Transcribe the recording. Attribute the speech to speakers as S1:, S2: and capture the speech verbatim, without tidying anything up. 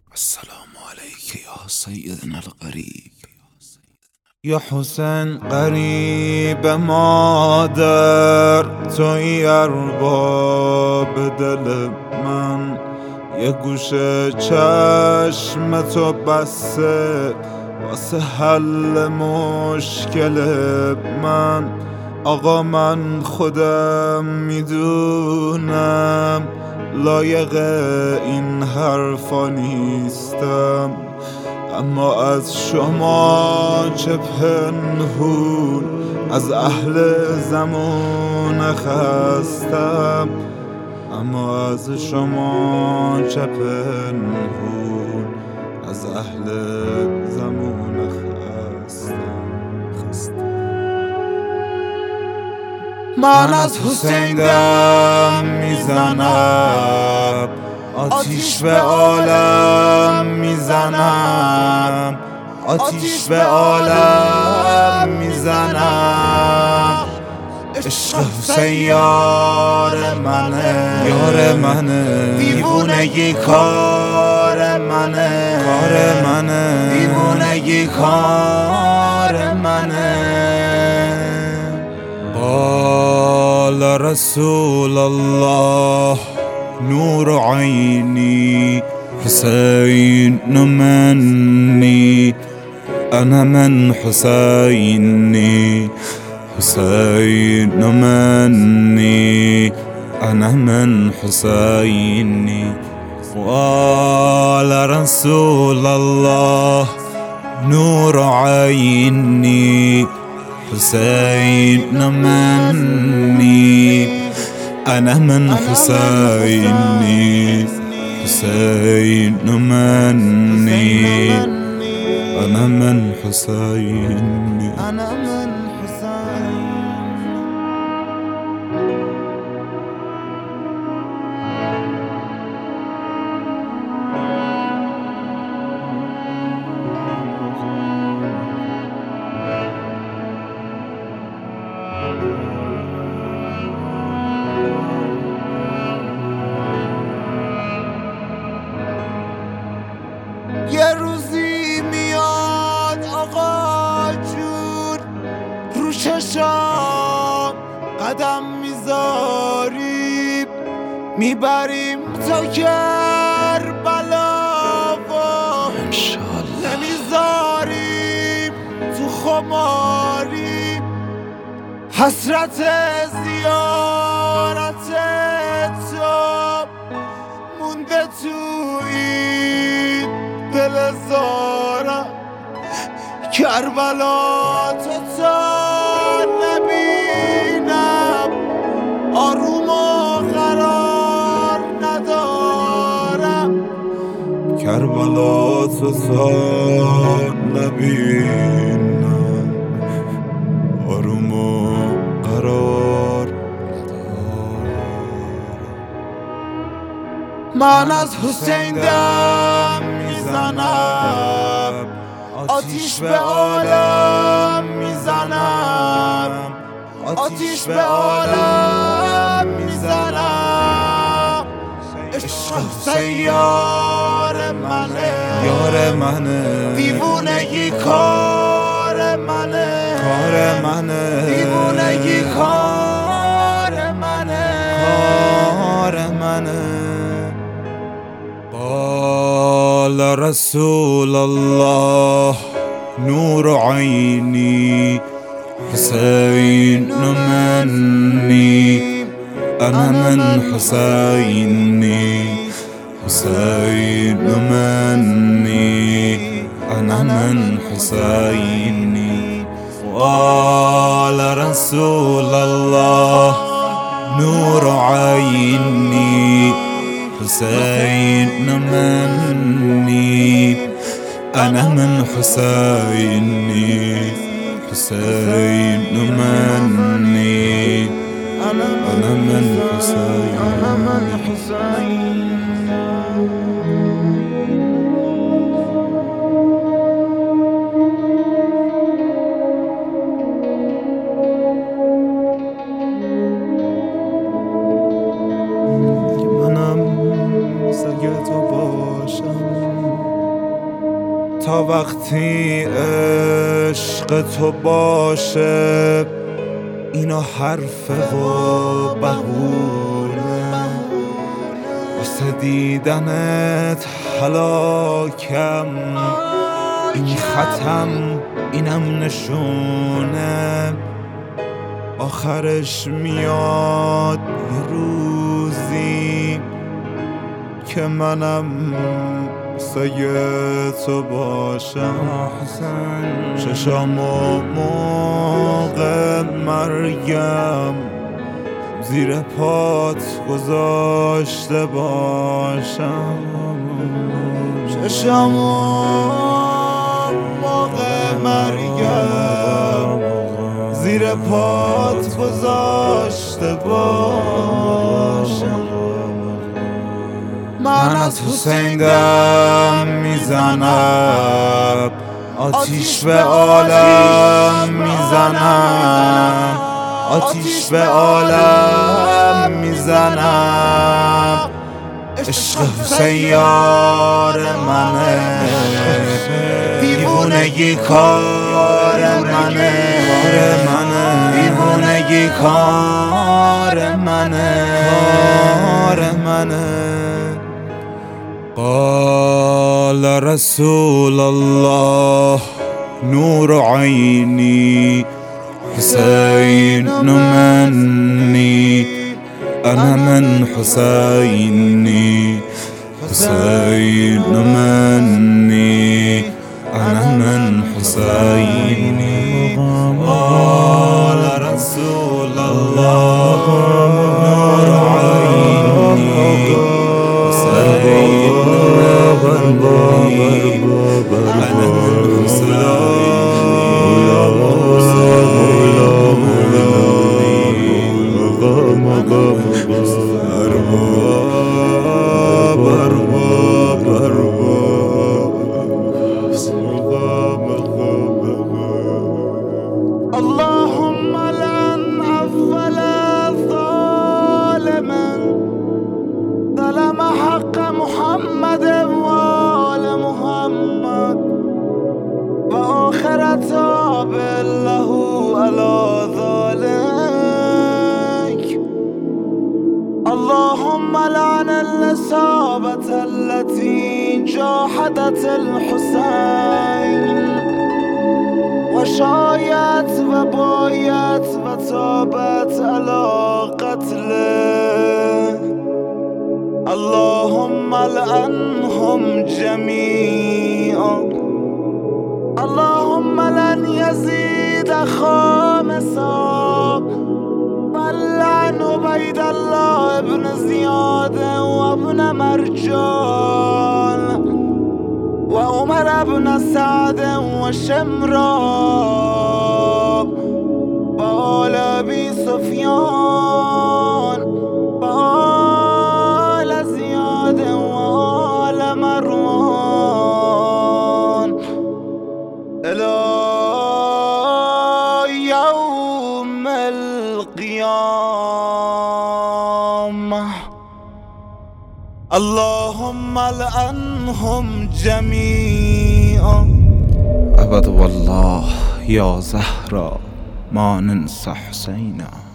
S1: السلام عليك يا سيدنا الغريب.
S2: یا حسین غریب مادر، توی ارباب دل من، یه گوشه چشم تو بسته واسه حل مشکل من. آقا من خودم میدونم لایق این حرفا نیستم، اما از شما چه پنهون از اهل زمان خستم، اما از شما چه پنهون از اهل زمان خستم. من از حسین دم میزنم، آتیش به عالم میزنم، آتیش به عالم میزنم. عشق حسین یار منه، یار منه، دیوونگی کار منه، کار منه، دیوونگی کار منه. قال رسول الله نور عيني حسين مني، أنا من حسيني، حسين مني، أنا من حسيني. قال رسول الله نور عيني حسين مني، أنا من حسيني، حسين مني، أنا من حسيني، أنا من حسيني. یه روزی میاد آقا جون، رو چشام قدم میذاریم، میبریم تا کربلا و نمیذاریم تو خماریم. حسرت زیارت تو مونده تو این دل زارم، کربلا تو تا نبینم آروم و قرار ندارم، کربلا تو تا نبینم آروم و قرار ندارم. من از حسین دم میزنم، آتیش به عالم میزنم، آتیش به عالم میزنم. عشق حسین یار منه، یار منه، دیوونگی کار منه، کار منه، دیوونگی کار منه، کار منه. قال رسول الله نور عيني حسين مني، أنا من حسيني، حسين مني، أنا من حسيني. قال رسول الله نور عيني حسين مني، أنا من حسيني، حسين مني، أنا من حسين، أنا من حسين. منم سگ تو باشم، تا وقتی عشق تو باشه اینا حرفه و بهونه، واسه دیدنت هلاکم، این ختم اینم نشونه، آخرش میاد یه روزی که منم سایه تو باشم. چشام و موقع مرگم زیر پات گذاشته باشم. چشام و موقع مرگم زیر پات گذاشته باشم. من از حسین دم میزنم، آتیش به عالم میزنم، آتیش به عالم میزنم. عشق حسین یار منه، دیوونگی کار منه، دیوونگی کار منه، کار منه. قال رسول الله نور عيني حسين مني أنا من حسيني، حسين مني أنا من حسيني. قال رسول الله نور عيني حسين اللهم لن أفضل ظالما ظلم حق محمد وآل محمد وآخرة بالله على ذلك. اللهم لعن الإصابة التي جاحدت الحسين وشايت وبايت وتابت على قتله. اللهم لعنهم جميعا. اللهم لن يزيد خامسا ولعن عبيد الله ابن زياد وابن مرجان وعمر بن سعد وشمران وآل أبي سفيان وآل زياد وآل مروان إلى يوم القيامة. اللهم لعنهم جميعا.
S1: أبد والله يا زهرة ما ننسى حسينا.